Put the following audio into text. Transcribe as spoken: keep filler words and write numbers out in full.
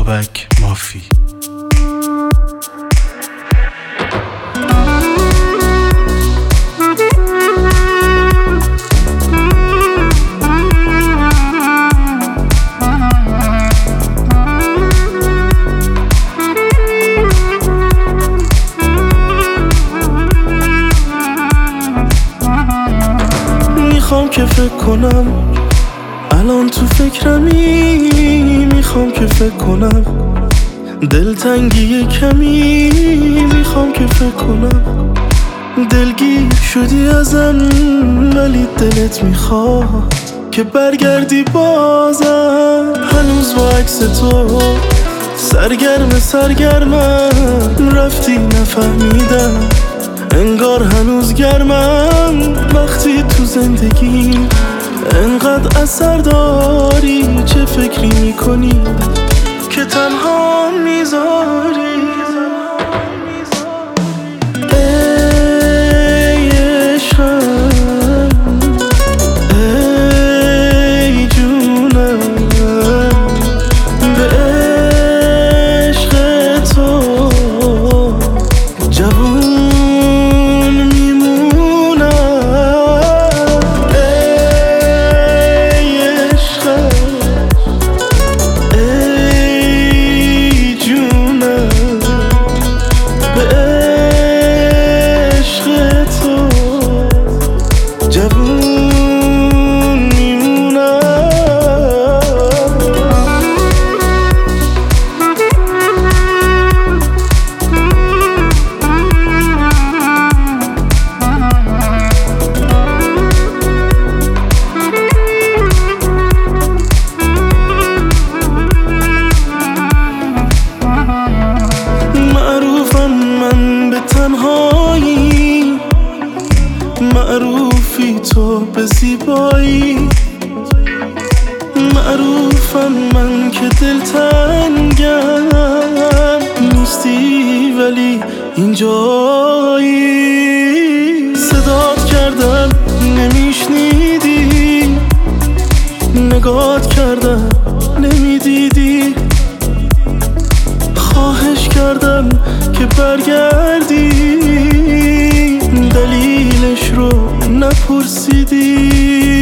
بابک مافی. میخوام که فکر کنم الان تو فکرمی، میخوام که فکر کنم دلتنگی کمی، میخوام که فکر کنم دلگیر شدی ازم ولی دلت میخواد که برگردی بازم. هنوز با عکس تو سرگرم سرگرمم، رفتی نفهمیدم انگار هنوز گرمم. وقتی تو زندگی انقدر اثر داری، چه فکری میکنی که تنها میذاری؟ ای عشقم، ای جونم، به عشق تو جوون میمونم. ای عشقم، ای جونم، به عشق تو جوون میمونم. معروفم من به تنهایی، معروفی تو به زیبایی، معروفم من که دلتنگم نیستی ولی اینجایی. صدات کردم نمیشنیدی، نگات کردم نمیدیدی، خواهش کردم که برگردی دلیلش رو نپرسیدی.